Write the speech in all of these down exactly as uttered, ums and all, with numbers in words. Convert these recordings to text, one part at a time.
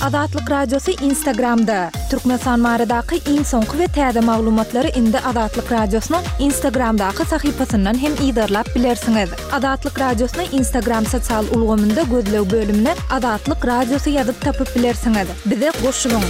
Azatlyk Radiosu Instagramda. Türkmenistan maradaky iň soňky we täze maglumatlary indi Azatlyk Radiosynyň Instagramdaky sahypasyndan hem ýa-da bilersiňiz. Azatlyk Radiosynyň Instagram sosial ulgamynda gözlew bölümine Azatlyk Radiosu ýazyp tapyp bilersiňiz. Bize goşulyň.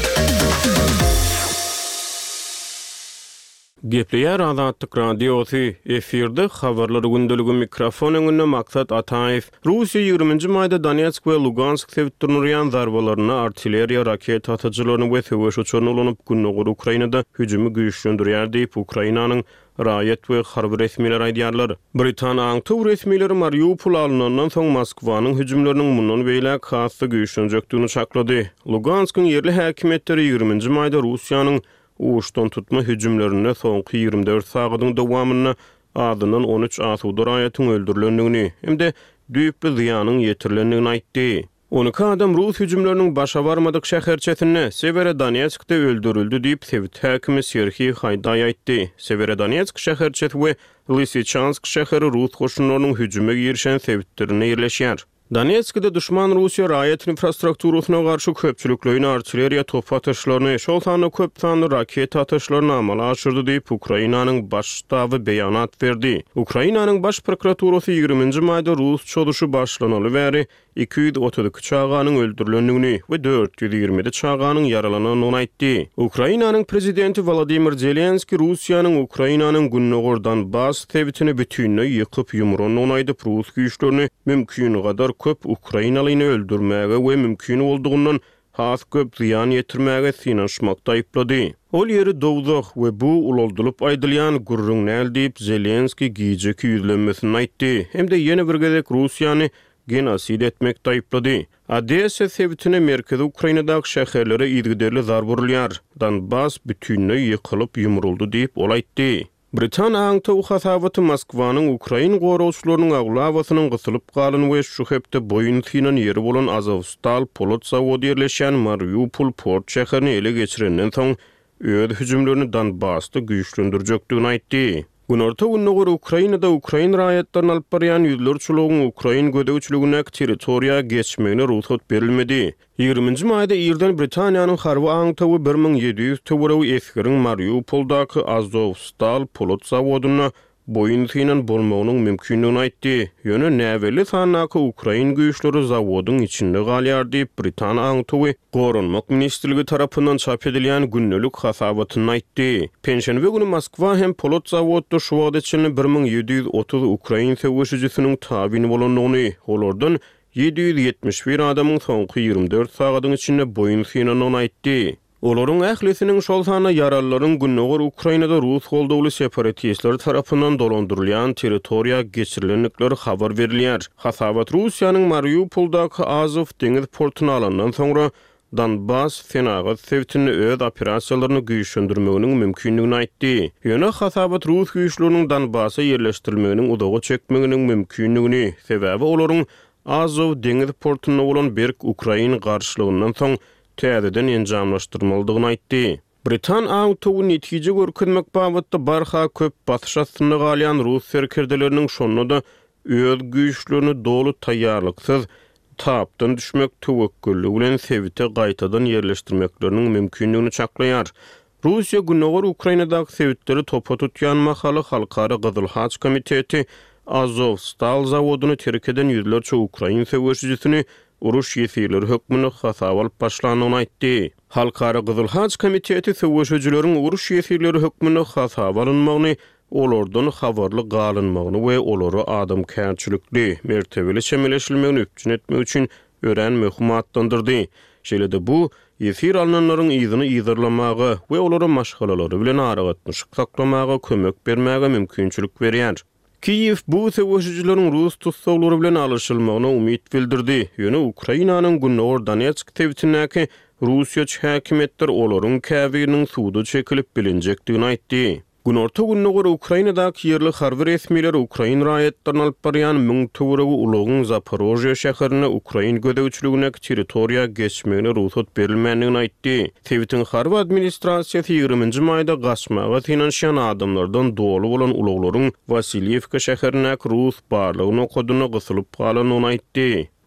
Gepleýär Azatlyk Radiosu efirde habarlary gündeligi mikrofon öňünde maksat Ataev Russiýa ýygrüminji maýda Donetsk we Lugansk sewtlerini ýan zarbalaryny artilleriýa raket atyjylaryny we söwüş uçuryny ulanyp günnogur Ukrainada hüjumy güýçlendirýär diýip Ukrainanyň Raýat we harby resmiler aýdýarlar. Britaniýa aňtyw resmileri Mariupol alynandan soň Moskwanyň hüjümleriniň mundan beýle hasty güýçlenjekdigini çaklady. Luganskyň ýerli häkimetleri ýygrüminji maýda Russiýanyň uçtan tutma hüjümlerine soňky ýygrimi dört sagatyň dowamyna adynyň on üç asuda raýatyň öldürilendigini hemde düýp bir zyanyň ýetirilendигini aýtdy. on iki adam Rus hüjümleriniň başa barmadyk şäherçesinde Severodonetskde öldürildi diýip Sewit häkimi Serhiy Hayday aýtdy. Severodonetsk şäherçesi we Lysychansk şäheri Rus goşunlarynyň hüjüme girişen Sewitlerine ýerleşýär. Donetskde düşman Russiýa raýat infrastrukturasyna garşy köpçülikleýin artilleriýa top atyşlaryny, şol sany köp sanly raket atyşlaryny amala aşyrdy diýip Ukrainanyň baş ştaby beýanat berdi. Ukrainanyň baş prokuraturasy ýygrüminji maýda Rus çoluşy başlanaly bäri iki yüz otuz iki çağanyň öldürilendigini we dört yüz ýigirmi çağanyň yaralanyny aýtdy. Ukrainanyň prezidenti Volodymyr Zelenski Russiýanyň Ukrainanyň günnogordan bas tebitini bütünlüğü ýykyp ýumruny aýdyp Rus güýçlerini mümkin gadar köp Ukrainalyny öldürmäge we mümkin boldugundan has köp ziyan ýetirmäge synanşmakda aýplady. Ol ýeri dowdak we bu ululdulyp aýdylýan gurrun näl diýip Zelenski giýjeki ýüzlenmesini aýtdy. Hemde ýene bir gezek Russiýany genosid etmekde aýplady. Odessa sewtine merkezi Ukrainadaky şäherlere ýygyderli zar burulýar. Donbas bütünlüğü ýykylyp ýumruldy diýip ol aýtdy. Britaniýa aňtyw hasabaty Moskwanyň Ukrain gorowçylarynyň aglawasynyň gysylyp galyny we şu hepde boyun synan ýeri bolan Azovstal polot zawody ýerleşen Mariupol port şäherini ele geçirenden soň öz hüjümlerini Donbassda güýçlendirjekdigini aýtdy. Günorta günnogor Ukrainada Ukrain raýatlaryny alyp barýan ýüzlerçiligiň Ukrain gödäwçiligine territoriýa geçmegine ruhsat berilmedi. ýygrüminji maýda ýerden Britaniýanyň harby aňtawy bir ming ýedi ýüz töwerew eskirin Mariupoldaky Azovstal polot zawodyna boyun synan bolmagynyň mümkinligini aýtdy. Ýöne näweli sanaky Ukrain güýçleri zawodyň içinde galýar diýip Britaniýa aňtawy Gorunmak ministrligi tarapyndan çap edilýän günnelik hasabatyny aýtdy. Penşenbe güni Moskwa hem polot zawodda şu wagt içinde bir ming ýedi ýüz otuz Ukrain söwüşçisiniň tabyny bolandygyny, olardan ýedi ýüz ýetmiş bir adamyň soňky ýygrimi dört sagatyň içinde boyun synanyny aýtdy. Olaryň ählisiniň şol sany yaralaryň günnogor Ukrainada Rus goldawly separatistler tarapyndan dolandyrylýan territoriýa geçirilenlikleri habar berilýär. Hasabat Russiýanyň Mariupoldaky Azov deňiz portuny alandan soňra Donbas fenaga sewtini öz operasiýalaryny güýçlendirmeginiň mümkinligini aýtdy. Ýöne hasabat Rus güýçleriniň Donbassa ýerleşdirilmeginiň udagy çekmeginiň mümkinligini, sebäbi olaryň Azov deňiz portuny bolan berk Ukrain garşylygyndan soň täzeden enjamlaşdyrmaldygyny aýtdy. Britan aňtawy netije görkezmek babatda barha köp batşasyny galýan Rus serkerdeleriniň şonda öz güýçlerini dolu taýýarlyksyz tapdan düşmek töwekkülligi bilen Sewite gaýtadan ýerleşdirmekleriniň mümkinligini çaklaýar. Russiýa günnogor Ukrainadaky Sewitleri topa tutýan mahaly Halkara Gyzyl Haç komiteti Azovstal zawodyny terk eden ýüzlerçe Ukrain söwüşçisini uruş ýetirleri hökmüni hasaba alyp başlanyny aýtdy. Halkara Gyzyl Haç komiteti söwüşçileriň uruş ýetirleri hökmüni hasaba alynmagyny, olardan habarly galynmagyny we olary adam kärçilikli mertebeli çemeleşilmegini üpçün etmek üçin ören möhmatlandyrdy. Şeýle-de bu ýetir alnanlaryň ýyzyny ýygyrlamagy we olary maşgalalary bilen aragatmışyk saklamaga kömek bermäge mümkinçilik berýär. Kiyev bu söwüşçileriň Rus tutsawlary bilen alışylmagyna umyt bildirdi. Ýöne Ukrainanyň günnogor Donetsk tebitindäki Russiýa häkimetler olaryň käbiriniň suwda çekilip bilinjekdigini aýtdy. Günorta günnogor Ukrainadaky ýerli harby resmiler Ukrain raýatlaryny alyp barýan ming töwerew ulagyň Zaporojye şäherine Ukrain gödäwçiligine territoriýa geçmegine ruhsat berilmändigini aýtdy. Sewitiň harby administrasiýasy ýygrüminji maýda gaçmaga synanşan adamlardan dolu bolan ulaglaryň Vasilyevka şäherine Rus barlygyny okudyny gysylyp galanyny aýtdy.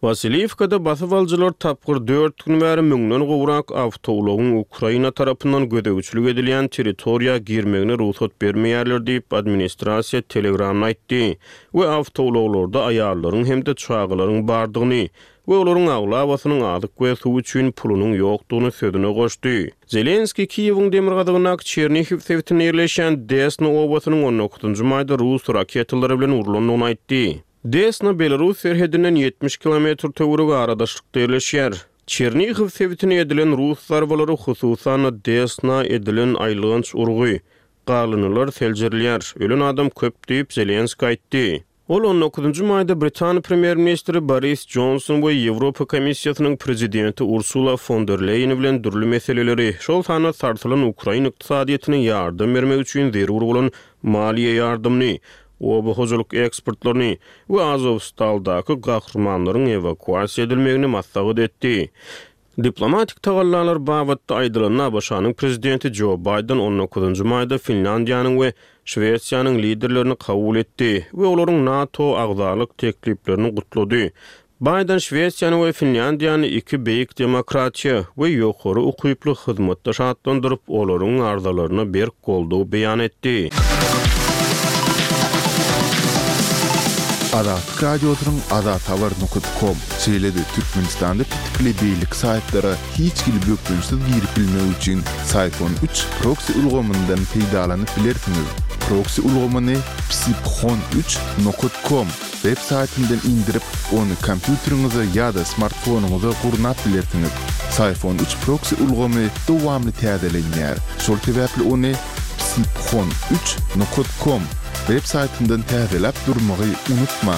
Vasilivkada basıp alıcılar tapgır dört gün bäri müňden gowrak awtowlagyň Ukraina tarapyndan gödegçilik edilen territoriýa girmegine ruhsat bermeýärler diýip administrasiýa Telegramda aýtdy we awtowlaglarda aýarlaryň hemde çağılaryň bardygyny we olaryň aglabasynyň adyk we suw üçin pulunyň ýokdugyny sözüne goşdy. Zelenski Kiýewiň demir gadygyna Çernihiv sewtine ýerleşen Desna obasynyň on dokuzunçy maýda Rus raketalary bilen urulanyny aýtdy. Desna Belarus serhedinden yetmiş kilometr töwrüge aradaşlykda ýerleşýär. Çernihiv sewtine edilen Rus zarbalary hususan Desna edilen aýlygynç urgy, galanylar seljerler, ölen adam köp diýip Zelenski aýtdy. Ol on dokuzunçy maýda Britaniýa premier ministri Boris Johnson we Ýewropa Komissiýasynyň prezidenti Ursula von der Leyen bilen dürli meseleleri, şol sana sartylan Ukraina ykdysadyýatyna ýardam bermek üçin zerur bolan maliýe ýardamny, oba hojalyk ekspertlaryny we Azovstaldaky gahrmanlaryň evakuasiýa edilmegini maslahat etdi. Diplomatik tagallalar babatda aýdylan Abaşanyň prezidenti Joe Biden on dokuzunçy maýda Finlandiýanyň we Şwetsiýanyň liderlerini kabul etdi we olaryň NATO agzalyk tekliplerini gutlady. Biden Şwetsiýany we Finlandiýany iki beýik demokratiýa we ýokary ukyply hyzmatda şatlandyryp olaryň arzalaryna berk goldugy beýan etdi. Azat radyosynyň azat habar nokta com seýledi Türkmenistanda pitikli beýlik saýtlary hiç gili bökdünsiz girip bilmek üçin Sayfon üç proxy ulgamyndan peýdalanyp bilersiňiz. Proxy ulgamyny psipxon üç nokta com web saýtyndan indirip onu kompýuteriňize ýa-da smartfonuňyza gurnap bilersiňiz. Sayfon üç proxy ulgamy dowamly täzelenýär. Şol sebäpli onu psipxon üç nokta com web saýtyndan täzelep durmagy unutma.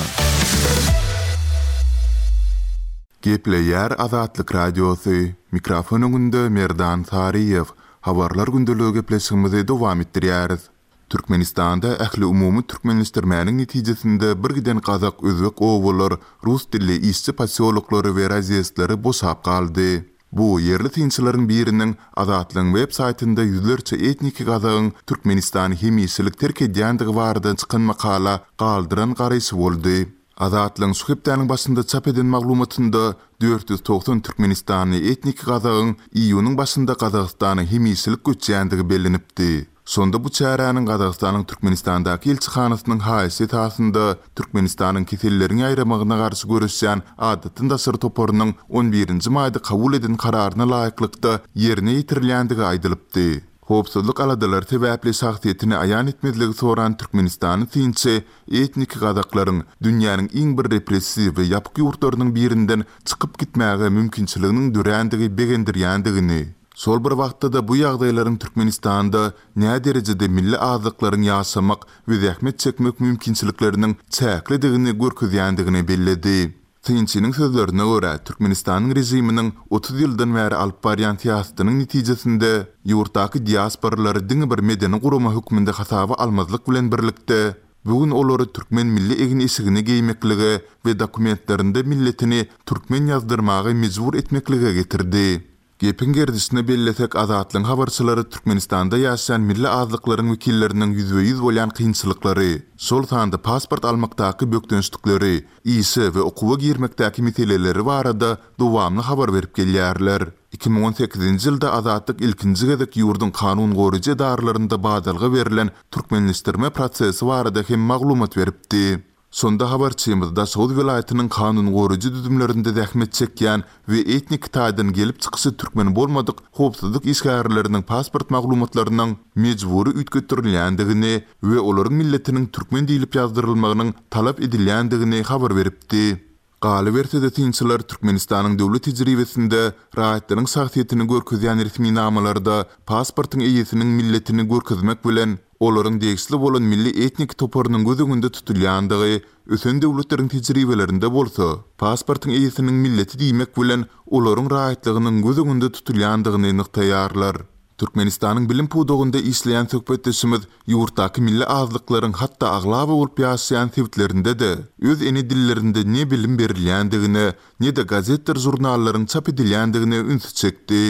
Gepleýär Azatlyk Radiosy. Mikrofonunda Merdan Sariýew. Habarlar gündeligi gepleşigimizi dowam etdirýäris. Türkmenistanda ähli umumy türkmenleşdirmäniň netijesinde bir giden Kazak, Özbek owalar, Rus dilli işçi pasiologlary we raziyestlary boşap galdy. Bu yerli tinçilerin birinin Azatlyň web saýtynda yüzlerçe etniki Kazagyň Türkmenistany hemisilik terk edýänligi barada çykan makala galdyran garaýsy boldy. Azatlyň suhepdäniň başynda çap eden maglumatynda dört yüz doksan Türkmenistany etniki Kazagyň iýunyň başynda Kazakstany hemisilik göçýändigi bellenipdi. Sonda bu çäranyň Kazakstanyň Türkmenistandaky elçixanasynyň haýsy tasynda Türkmenistanyň kesellerini aýramagyna garşy görüşýän adatyn daşır toporunyň on birinçi maýda kabul eden kararyna laýyklykda ýerine ýetirilýändigi aýdylypdy. Hopsuzlyk aladalar sebäpli şahsiýetini aýan etmezligi soran Türkmenistanyň tinçi etnik gazaklaryň dünýäniň iň bir repressiw we ýapyk ýurtlarynyň birinden çykyp gitmäge mümkinçiliginiň dörändigi begendirýändigini. Sol bir wagtda da bu ýagdaýlaryň Türkmenistanda näme derejede milli azlyklaryň ýaşamak we zähmet çekmek mümkinçilikleriniň çäklidigini görkezýändigini belledi. Tinçiniň sözlerine görä, Türkmenistanyň rejiminiň otuz ýyldan bäri alyp barýan siýasatynyň netijesinde ýurtdaky diasporalary diňe bir medeni gurama hükmünde hasaba almazlyk bilen birlikde bugün olary türkmen milli egini isigini giýmekligi we dokumentlerinde milletini türkmen ýazdyrmagy mejbur etmekligi getirdi. Gepin gerdisine bellesek Azatlyň habarçylary Türkmenistanda ýaşaýan milli azlyklaryň wekilleriniň yüzde yüz bolýan kynçylyklary, şol sanda pasport almakdaky bökdünçlikleri, ýyşy we okuwa girmekdäki meseleleri barada dowamly habar berip gelýärler. iki bin on sekizinçi ýylda Azatlyk ilkinji gezek ýurdun kanun goruji edarlarynda badalga berilen türkmenleşdirme prosesi barada hem maglumat beripdi. Sonda habarçymyzda Soğuz vilayatynyň kanun goruji düzümlerinde zähmet çekýän we etnik taýdan gelip çykysy türkmen bolmadyk howpsuzlyk işgärleriniň pasport maglumatlarynyň mejburi ütgetirilýändigini we olaryň milletiniň türkmen diýilip ýazdyrylmagynyň talap edilýändigini habar beripdi. Galy bersede tinçiler Türkmenistanyň döwlet tejribesinde raýatlaryň şahsiýetini görkezýän resmi namalarda pasportyň eýesiniň milletini görkezmek bilen olaryň degisli bolan milli etnik toporunyň gözüňünde tutulýandygy ösen döwletleriň tejribelerinde bolsa, pasportyň eýesiniň milleti diýmek bilen olaryň raýatlygynyň gözüňünde tutulýandygyny nyktaýarlar. Türkmenistanyň bilim pudugunda işleýän söhbetdeşimiz ýurtdaky milli azlyklaryň hatda aglaba bolup ýaşaýan sebitlerinde de öz eni dillerinde ne bilim berilýändigine, ne de gazetler jurnallaryň çap edilýändigine üns çekdi.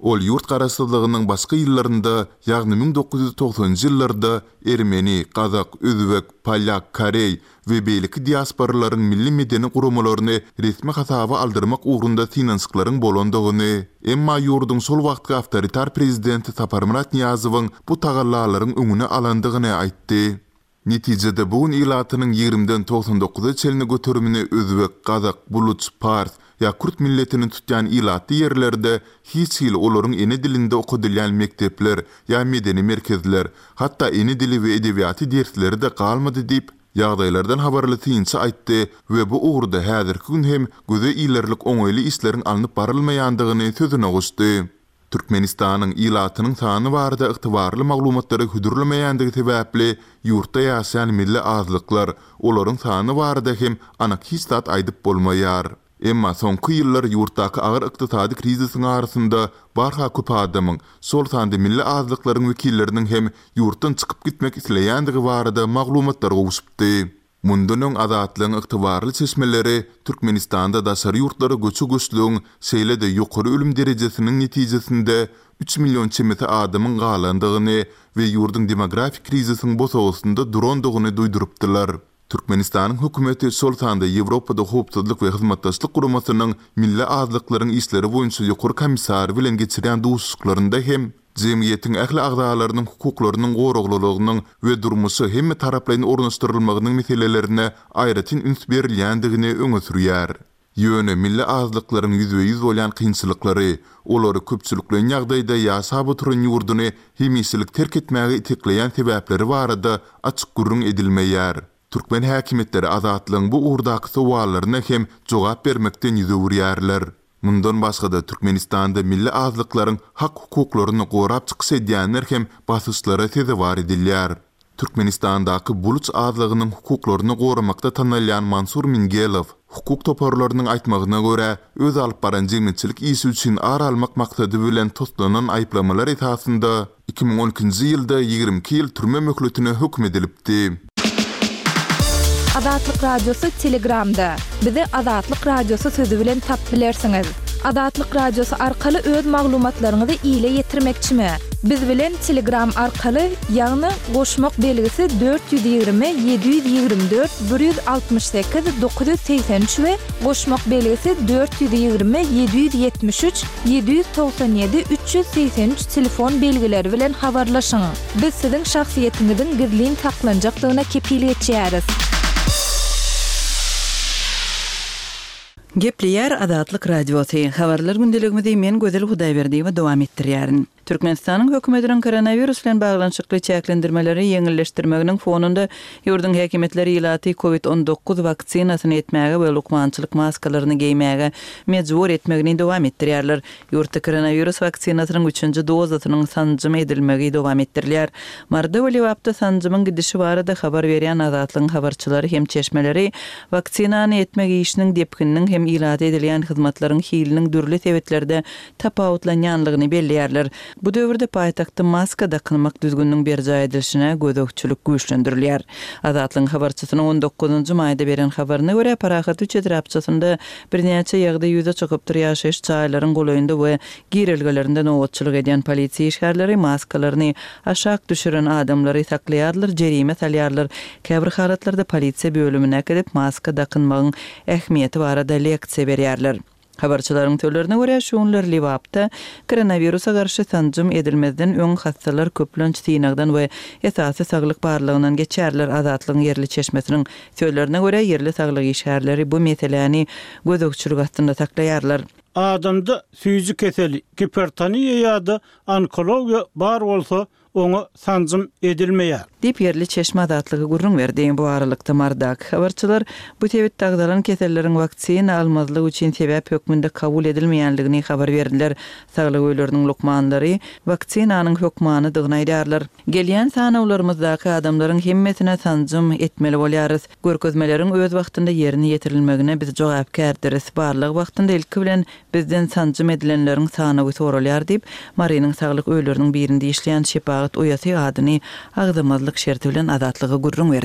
Ol yurt garaşsyzlygynyň başga ýyllarynda, ýagny ming dokuz ýüz togsaňjy ýyllarda Ermeni, Kazak, Özbek, Polyak, Korey we beýleki diasporalaryň milli medeni gurumalaryny resmi hasaba aldyrmak ugrunda finansyklaryň bolandygyny, emma ýurdun sol wagtky awtoritar prezidenti Saparmurat Niyazowyň bu tagallalaryň öňüne alandygyny aýtdy. Netijede bugun ilatynyň ýigrimden togsan dokuza çelini götürümini Özbek, Kazak, Buluç, Pars ya Kürt milletinin tutyan ilaty yerlerde hiç hil olaryň ene dilinde okudylýan mektepler ya medeni merkezler, hatta ene dili we edebiýaty dersleri de galmady diýip ýagdaýlardan habarlatyňça aýtdy we bu ugrda häzirki gün hem göze ilerlik oňaýly işleriň alınıp barylmaýandygyny sözüne goşdy. Türkmenistanyň ilatynyň sany barada ygtybarly maglumatlary hüdürlemeýänligi sebäpli ýurtda ýaşaýan milli azlyklar olaryň sany barada hem anak histat aýdyp bolmaýar. Emma soňky ýyllar ýurtdaky agyr ykdysady krizisiň arasynda barha köp adamyň sol sandy milli azlyklaryň wekilleriniň hem ýurtdan çykyp gitmek isleýändigi barada maglumatlar gowuşupdy. Mundunyň azatlygyň ygtybarly çeşmeleri Türkmenistanda daşary ýurtlary göçü güçlüğüň seýlede ýokary ölüm derejesiniň netijesinde üç million çemeti adamyň galandygyny we ýurdun demografik krizisiň bosagysynda durandygyny duýdurupdylar. Türkmenistanyň hökümeti sol sandy Ýewropada howpsuzlyk we hyzmatdaşlyk guramasynyň milli azlyklaryň işleri boýunça ýokary komissary bilen geçirýän duşuklarynda hem jemgyýetiň ähli agdalarynyň hukuklarynyň goraglylygynyň we durmuşy hemme taraplaryň ornaşdyrylmagynyň meselelerine aýratyn üns berilýändigini öňe sürýär. Ýöne milli azlyklaryň ýüzbe ýüz bolýan kynçylyklary, olary köpçüliklen ýagdaýda ýaşap oturan ýurduny hemişlik terk etmäge itekleýän sebäpleri barada açyk gurrun edilmeýär. Türkmen häkimetleri azatlygyň bu urdaky sowallaryna hem jogap bermekden ýüzürýärler. Mundan başga da Türkmenistanda milli azlyklaryň hak hukuklaryny gorap çykyş edýänler hem basışlara tezewar edilýär. Türkmenistandaky Buluç azlygynyň hukuklaryny goramakda tanalýan Mansur Mingelow hukuk toparlarynyň aýtmagyna görä öz alyp baran jemgyýetçilik işi üçin ar almak maksady bilen toplanan aýplamalar esasında iki ming on ikinji ýylda ýygrimi iki ýyl türme möhletine hökm edilipdi. Adatlyk radiosu Telegramda. Bizi Adatlyk radiosu sözü bilen tap bilersiňiz. Adatlyk radiosu arkaly öz maglumatlaryňyzy ýyla ýetirmekçimi? Biz bilen Telegram arkaly ýagny goşmak belgisi dört yüz ýygrimi yedi yüz ýygrimi dört bir yüz altmış sekiz dokuz yüz seksen üç we goşmak belgisi dört yüz ýygrimi yedi yüz ýetmiş üç yedi yüz togsan ýedi üç yüz seksen üç telefon belgileri bilen habarlaşyň. Biz siziň şahsiýetiniziň gizlin taklanjaklygyna kepillik etýäris. Gepliyar Adatlyk radiosu habarlar gündeligimizde men Gözel Hudaýberdiýew dowam etdirýärin. Türkmenistanyň hökümetiniň koronavirus bilen baglanşykly çäklendirmeleri ýeňilleşdirmeginiň fonunda ýurdun häkimetleri ilaty covid on dokuz waksinasyny etmäge we lukmançylyk maskalaryny giýmäge mejbur etmegini dowam etdirýärler. Ýurtda koronavirus vaksinasynyň üçünji dozasynyň sanjymy edilmegi dowam etdirilýär. Marda we wagtda sanjymyň gidişi barada habar berýän Adatlyň habarçylary hem çeşmeleri vaksinany etmek işiniň depkininiň hem ilaty edilýän hyzmatlaryň hiliniň dürli sebetlerde tapawutlanýanlygyny belliýärler. Bu döwürde paýtagtda maska dakylmak düzgünniň berja edilişine gözökçülük güýçlendirilýär. Adatlyň habarçysynyň on dokuzunjy maýda beren habaryna görä Parahat üç etrapçysynda birnäçe ýagdaý ýüze çykypdyr ýaşaýyş çaýlaryň golaýynda we girilgelerinde nowatçylyk edýän polisiýa işgärleri maskalaryny aşak düşüren adamlary saklaýarlar, jerime salýarlar. Käbir halatlarda polisiýa bölümine gidip maska dakynmagyň ähmiýeti barada leksiýa berýärler. Habarçylaryň tölerine görä şuňlar Liwapda koronawirusa garşy sanjym edilmezden öň hastalar köplenç synagdan we esasy saglyk barlygyndan geçerler. Adatlygyň yerli çeşmesiniň söýlerine görä yerli saglyk işgärleri bu meseleni gözökçülük astynda saklaýarlar. Adamda süýji keseli, hipertoniýa ýa-da onkologiýa bar bolsa onu sanjym edilmeýär. Dip yerli çeşme adatlygy gurrun berdiň bu aralykda mardak. Habarçylar bu tebit tagdalan keselleriň vaksina almazlygy üçin sebäp hökmünde kabul edilmeýänligini habar berdiler. Saglyk öýleriniň lukmanlary vaksinanyň hökmany dygnaýdarlar. Gelýän sanawlarymyzdaky adamlaryň hemmesine sanjym etmeli bolýarys. Görkezmeleriň öz wagtynda ýerine ýetirilmegine biz jogapkärdiris. Barlyk wagtynda ilki bilen bizden sanjym edilenleriň sanawy soralýar diýip Marynyň saglyk öýleriniň birinde işleýän şepagat oýasy adyny agdamazlyk şerti bilen adatlygy gurrun berdi.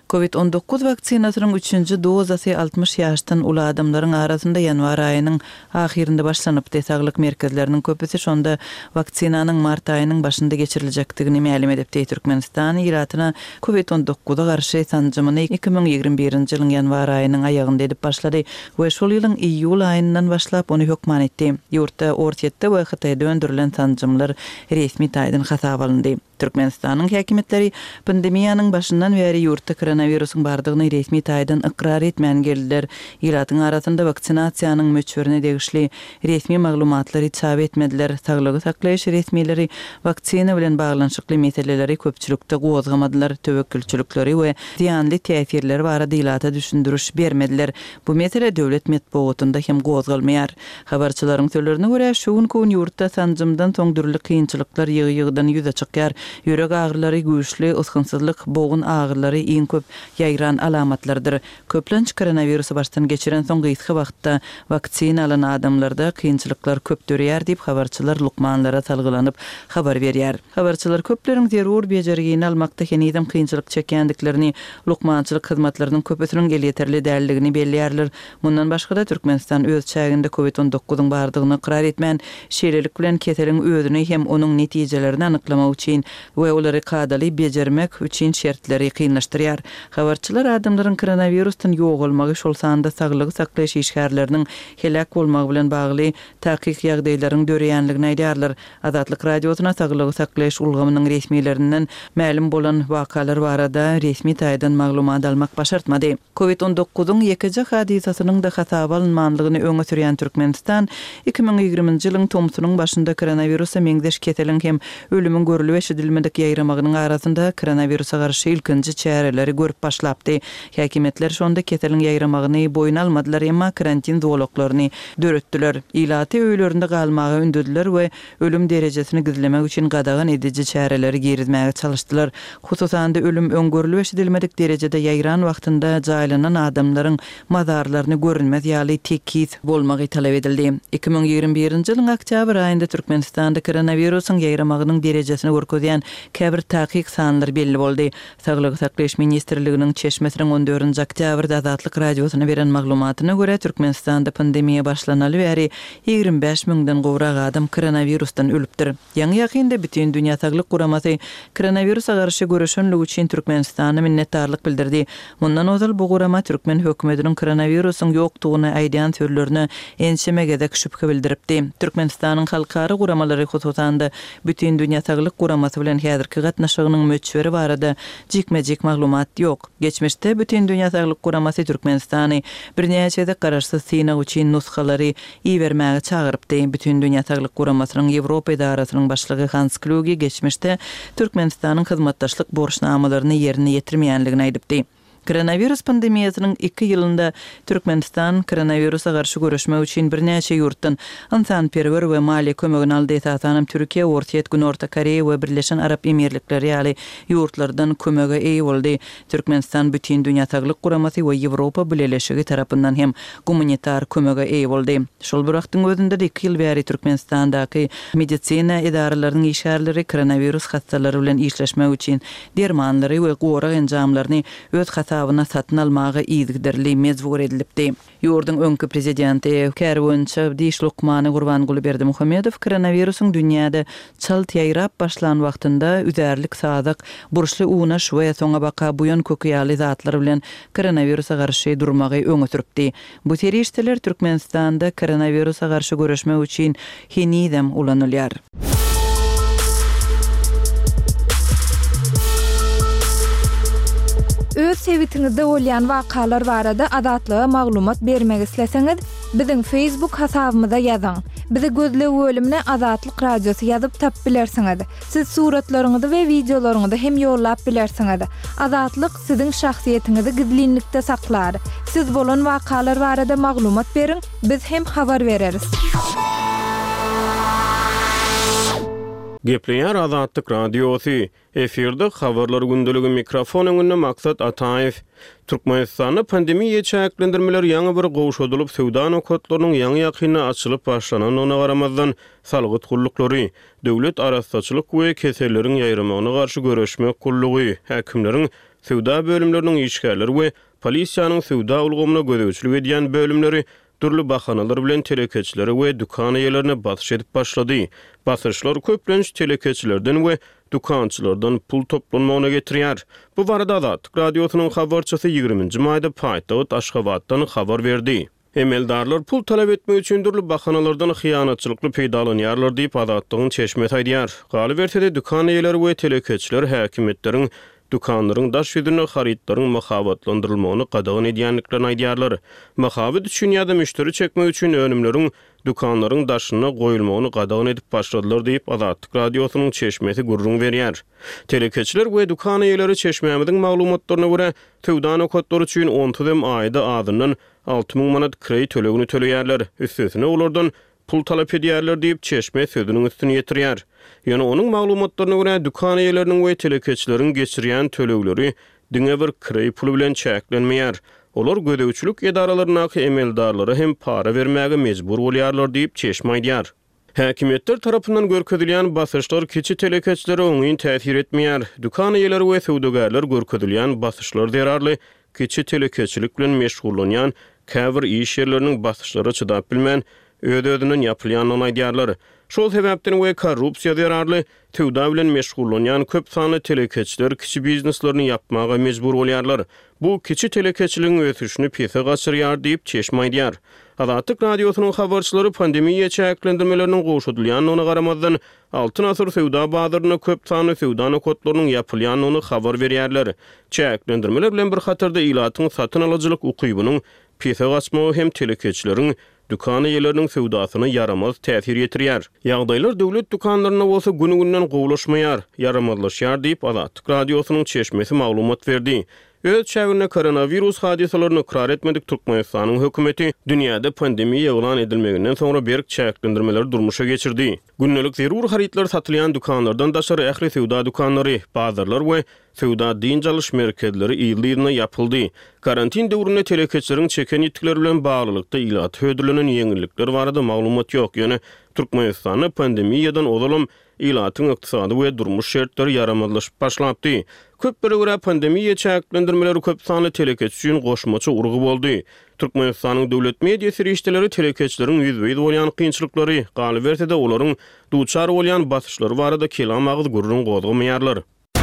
covid on dokuz vaksinasının üçüncü dozası altmış yaştan ula adamların arasında yanvar ayının ahirinde başlanıp sağlık merkezlerinin köpüsü şonda vaksinanın mart ayının başında geçirilecektigini ma'lum edipdi. Türkmenistan iratına covid on dokuza karşı sancımını iki bin ýygrimi birinji ýylyň yanvar ayının ayağında edip başlady we şol ýylyň iýul ayından başlap onu hökman etdi. Ýurtda ortiýetde we Hytaýda öndürilen sancımlar resmi taýdan hasap alındy. Türkmenistanyň häkimetleri pandemiýanyň başyndan beri ýurtda koronawirusyň bardygyny resmi taýdan ikrar etmän geldiler. Ýylatyň arasynda vaksinasiýanyň möçberine degişli resmi maglumatlary çap etmediler. Saglygy saklaýyş resmileri vaksina bilen baglanşykly meseleleri köpçülükde gozgamadylar. Töwekkülçülükleri we ziýanly täsirleri barada ýylata düşündürüş bermediler. Bu mesele döwlet medeniýetinde hem gozgalmaýar. Habarçylaryň sözlerine görä şu gün ýurtda sancymdan soň dürli kynçylyklar ýygy-ýygydan ýüze çykýar. Ýürek ağrıları güýçli, ısgynsyzlyk, boğun ağrıları iň köp ýaýran alamatlardyr. Köplenç koronawirusu baştan geçiren soň gysga wagtda vaksina alan adamlarda kynçylyklar köp dörýär diýip habarçylar lukmanlara salgylanyp habar berýär. Habarçylar köpleriň zerur bejerigini almakda henidem kynçylyk çekýändiklerini, lukmançylyk hyzmatlarynyň köpüsiniň gelýeterli däldigini belliýärler. Mundan başga da Türkmenistan öz çäginde covid on dokuzyň bardygyny ikrar etmän, şeýlelik bilen keseliň özüni hem onuň netijelerini anyklamak üçin we olary kadaly bejermek üçin şertleri kynlaşdyrýar. Habarçylar adamlaryň koronavirusdan ýok bolmagy şol sanda saglygy saklaýyş işgärleriniň helak bolmagy bilen bagly takyk ýagdaýlaryň döreýänligini aýdýarlar. Azatlyk radiosyna saglygy saklaýyş ulgamynyň resmiýetlerinden ma'lum bolan wakalar barada resmi taýdan maglumat almak başartmady. covid on dokuzyň ýekeje hadisasynyň da hasap alınmanlygyny öňe sürýän Türkmenistan iki bin ýygrimi ýylyň tomsunyň başynda koronawirusa meňzeş keseliň hem ölümüň görülýär edilmedik ýaýramagynyň arasynda koronawirusa garşy ilkinji çäreleri görüp başlapdy. Häkimetler şonda keseliň ýaýramagyny boyun almadylar, emma karantin zowlaklaryny döretdiler. Ýylaty öýlerinde galmagy ündüdiler we ölüm derejesini gizlemek üçin gadagan ediji çäreleri girizmäge çalışdylar. Hususan da ölüm öňgörülýär edilmedik derejede ýaýran wagtynda jaýlanan adamlaryň mazarlaryny görünmez ýaly tekit bolmagy talap edildi. iki bin ýygrimi birinji ýylyň oktýabr aýynda Türkmenistanda koronawirusyň ýaýramagynyň derejesini görkezýän käbir takyk sanlary belli boldy. Saglyk saklaýyş ministrliginiň çeşmesiniň on dördünji oktýabrda Azatlyk radiosyna beren maglumatyna görä Türkmenistanda pandemiýa başlanaly bäri ýygrimi beş miňden gowrak adam koronawirusdan ölüpdir. Ýa-ni ýakynda bütün dünýä saglyk guramasy koronawirusa garşy görüşenlik üçin Türkmenistana minnetdarlyk bildirdi. Mundan ozal bu gurama Türkmen hökümetiniň koronawirusyň ýokdugyny aýdýan sözlerini enşemegede şüphe bildiripdi. Türkmenistanyň halkary guramalary hususan da bütün dünýä saglyk guramasy bilen häzirki gatnaşygynyň möçberi barada jikmejik maglumat ýok. Geçmişde bütün dünýä saglyk guramasy Türkmenistany birnäçe de garaşsyz syna üçin nuskalary iýermäge çagyrypdy. Bütün dünýä saglyk guramasynyň Ýewropa idarasynyň başlygy Hans Kluge geçmişde Türkmenistanyň hyzmatdaşlyk borçnamalaryny ýerine ýetirmeýänligini aýdypdy. Koronavirus pandemiýasynyň iki ýylynda Türkmenistan koronavirusa garşy görüşmek üçin birnäçe ýurtdan insanperwer we mali kömegini aldy. Esasanem Türkiýe, Ortaýet, Günorta Koreýa we Birleşen Arap Emirlikleri ýaly ýurtlardan kömege eý boldy. Türkmenistan bütün dünýä saglyk guramasy we Ýewropa Birleşigi tarapyndan hem gumanitar kömege eý boldy. Şol bir wagtyň özünde de iki ýyl bäri Türkmenistandaky medisina idaralarynyň işgärleri koronavirus hastalary bilen işleşmek üçin dermanlary we gorak enjamlaryny öz hasabyna satyn almagy ýygdyrly mezbur edilipdi. Ýurdun öňkü prezidenti Kärwunça Diş Lukmany Gurbanguly Berdimuhammedow koronawirusyň dünýäde çalt ýaýrap başlan wagtynda üzerlik sadak burçly unaş we soňa baka buýan kökýäli zatlar bilen koronawirusa garşy durmagy öňe süripdi. Bu terişdeler Türkmenistanda koronawirusa garşy görüşmek üçin henidem ulanylýar. Öz sevitiňizde bolýan wakalar barada adatlyga maglumat bermek isleseňiz, biziň Facebook hasabymyza ýazyň. Bizi gözle bölümine Azatlyk Radiosu ýazyp tap bilersiňiz. Siz suratlaryňyzy we videolaryňyzy hem ýollap bilersiňiz. Azatlyk siziň şahsiýetiňizi gizlinlikde saklar. Siz bolan wakalar barada maglumat beriň, biz hem habar bereriz. Gepleýär Azatlyk Radiosu. Efirde habarlar gündeligi mikrofon öňünde Maksat Ataýew. Türkmenistanda pandemiýa çäklendirmeler ýaňy bir gowşadylyp sowda nokatlarynyň ýaňy ýakyny açylyp başlananyna garamazdan salgyt gullukları, döwlet arastaçylyk we keseleriň ýaýramagyna garşy görüşmek gullugy, häkimleriň sewda bölümleriniň işgärleri we polisiýanyň sewda ulgamyna gödäwçilik edýän bölümleri türlü bahanalar bilen telekeçilere we dukan eýelerine basyş edip başlady. Basyrşlar köplenç telekeçilerden we dukançylardan pul toplanmagyna getirýär. Bu barada Azatlyk radiosynyň habarçysy ýygrüminji maýda Paýtagat Aşgabatdan habar berdi. Emeldarlar pul talep etmek üçin türlü bahanalardan hyýanatçylykly peýdalanýarlar diýip Azatlygyň çeşmeti aýdýar. Galy berse dukan eýeleri we telekeçiler häkimetleriň dukanlaryň daş ýüzüne haritlaryň mahabatlandyrylmagyny gadagan edýänliklerini aýdýarlar. Mahabat üçin ýa-da müşteri çekmek üçin önümleriň dukanlaryň daşyna goýulmagyny gadagan edip başladylar diýip Azatlyk radiosynyň çeşmeti gurrun berýär. Telekeçiler we dukan eýeleri çeşmemiň maglumatlaryna görä tewdan okatlary üçin on tüm aýda adynyň alty ming manat kredit tölegini töleýärler. Üstesine olardan pul talep edýärler diýip çeşme sözüniň üstüne ýetirýär. Ýöne onuň maglumatlaryna görä dukan eýeleriniň we telekeçileriň geçirýän tölegleri diňe bir kredit pulu bilen çäklenmeýär. Olar gödäwçilik edaralaryna emeldarlara hem para vermäge mejbur bolýarlar diýip çeşme aýdýar. Häkimetler tarapyndan görkezilýän basyşlar kiçi telekeçilere oňyn täsir etmeýär. Dukan eýeleri we sewdagarlar görkezilýän basyşlar derarly kiçi telekeçilik bilen meşgullanýan käbir iş ýerleriniň basyşlara çydap bilmän öýde-öýdünden ýapylýanyny aýdýarlar. Şol sebäpden we korrupsiýa derarly tewda bilen meşgullanýan köp sany telekeçiler kiçi bizneslerini yapmaga mejbur bolýarlar. Bu kiçi telekeçiligiň ösüşini pese gaçyrýar diýip çeşme aýdýar. Azatlyk radiosynyň habarçylary pandemiýa çäklendirmeleriniň goşulýanyna garamazdan altyn asyr sewda bazaryna köp sany sewda nokotlarynyň ýapylýanyny habar berýärler. Çäklendirmeler bilen bir hatarda ilatyň satyn alyjylyk ukybynyň pese gaçmagy hem telekeçileriň dukan eýeleriniň sewdasyna yaramaz täsir ýetirýär. Ýagdaýlar döwlet dukanlaryna bolsa günü-günden gowulaşmaýar, yaramazlaşýar diýip Azatlyk radiosynyň çeşmesi maglumat berdi. Öz çägine koronavirus hadiselerini ikrar etmedik Türkmenistanyň hökümeti dünýäde pandemiýa elan edilmeginden soňra berk çäklendirmeler durmuşa geçirdi. Günnelik zerur haritlar satylýan dukanlardan daşary ähli sewda dukanlary, bazarlar we sewda diň çalyş merkezleri ýyldyna ýapyldy. Karantin döwründe telekeçileriň çeken ýetkileri bilen baglylykda ilat hödürlenen ýeňillikler barada maglumat ýok. Ýöne Türkmenistanyň pandemiýadan ozalam ilatyň ykdysady we durmuş şertleri yaramazlaşyp başlapdy. Köp bir görä pandemiýa çäklendirmeleri köp sany telekeç üçin goşmaçy urgy boldy. Türkmenistanyň döwlet media serişdeleri telekeçleriň ýüzbeýiz bolýan kynçylyklary, galy berse-de olaryň duçar bolýan basyşlary barada kelam agyzy gurrun gozgamaýarlar.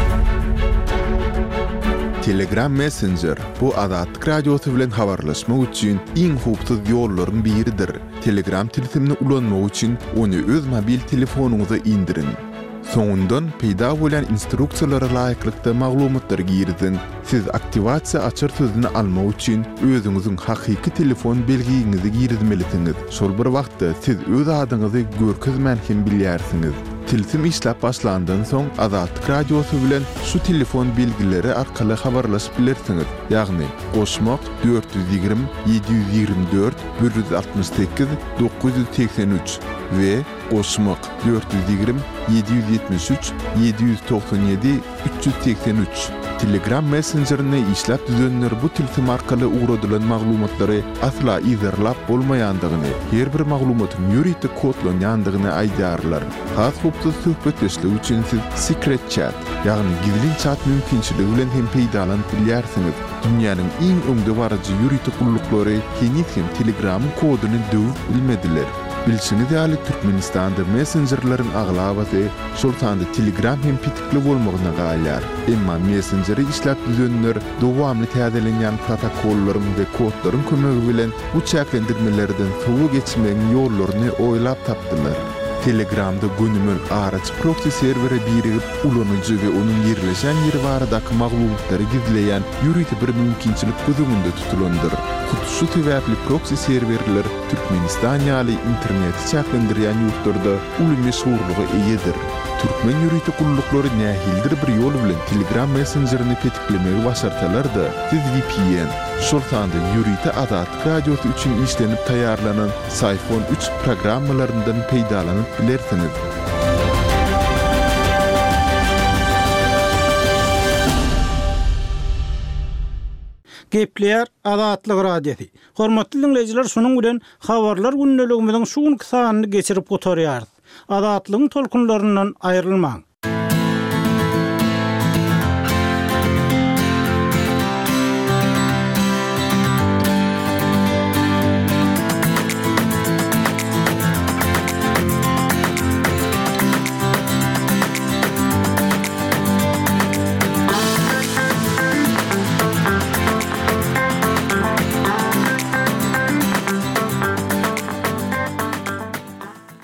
Telegram Messenger bu Azatlyk radiosy bilen habarlaşmak üçin iň hupsuz ýollardan biridir. Telegram tilsimini ulanmak üçin onu öz mobil telefonuňyza indirin. Soňundan peýda bolan instruksiýalara laýyklykda maglumatlar girdin. Siz aktivasiýa açar sözüni almak üçin özüňiziň hakyky telefon belgiňizi girdmelisiniz. Şol bir wagtda siz öz adyňyzy görkezmän hem bilýärsiňiz. Tilsim işläp başlandan soň Azatlyk radiosy bilen şu telefon belgileri arkaly habarlaşyp bilersiňiz. Ýagny goşmak dört yüz ýigirmi yedi yüz ýigirmi dört bir yüz altmış sekiz dokuz yüz seksen üç we goşmak dört yüz ýigirmi yedi yüz ýetmiş üç yedi yüz doksan ýedi üç yüz seksen üç. Telegram Messenger'ine işläp düzenler bu tilsim arkaly ugradylan maglumatlary asla izerlap bolmaýandygyny, her bir maglumatyň ýürüýte kodlanýandygyny aýdýarlar. Has hupsuz söhbetleşlik üçin siz secret chat, ýagny gizli chat mümkinçiligi bilen hem peýdalanyp bilýärsiňiz. Dünýäniň iň öňde barajy ýürüýte gullyklary henüz hem Telegramyň koduny döwüp bilmediler. Bilşini däli Türkmenistanda messengerlerin aglabaty şol sanda Telegram hem pitikli bolmagyna galýar. Emma messengeri işläp düzenler dowamly täzelenýän protokollaryň we kodlaryň kömegi bilen bu çäklendirmelerden sowu geçmeň ýollaryny oýlap tapdylar. Telegramda günümün araç proxy servere birigip ulanıcı ve onun yerleşen yeri baradaky maglumatlary gizleyen ýürüýte bir mümkinçilik gözüňünde tutulandyr. Şu sebäpli proxy serverler Türkmenistan ýaly internet çäklendirýän ýurtlarda uly meşhurlygy eýedir. Türkmen ýürüýte gullyklary nähildir bir ýol bilen Telegram messengerini petiklemegi başarsalar-da, siz V P N, şol sanda ýürüýte Azatlyk radiosy üçin işlenip taýýarlanan iPhone üç programmalaryndan peýdalanyp bilersiňiz. Gepleýär Azatlyk radiosy. Hormatly dinleýijiler, şonuň bilen habarlar günneligimiziň şu gün kysanyny geçirip gotarýar. Azatlygyň tolkunlaryndan aýrylmaň.